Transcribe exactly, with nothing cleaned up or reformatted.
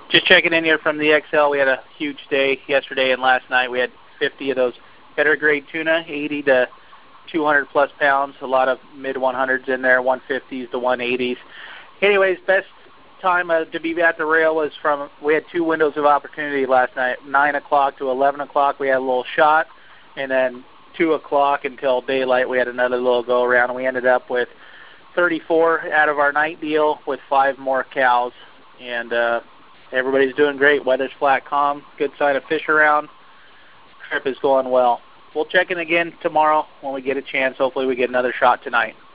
Just checking in here from the X L. We had a huge day yesterday and last night. We had fifty of those better grade tuna, eighty to two hundred plus pounds, a lot of mid one hundreds in there, one fifties to one eighties. Anyways, best time uh, to be at the rail was from, we had two windows of opportunity last night, nine o'clock to eleven o'clock. We had a little shot, and then two o'clock until daylight we had another little go around, and we ended up with thirty-four out of our night deal with five more cows. And uh, everybody's doing great. Weather's flat, calm, good sign of fish around. Trip is going well. We'll check in again tomorrow when we get a chance. Hopefully we get another shot tonight.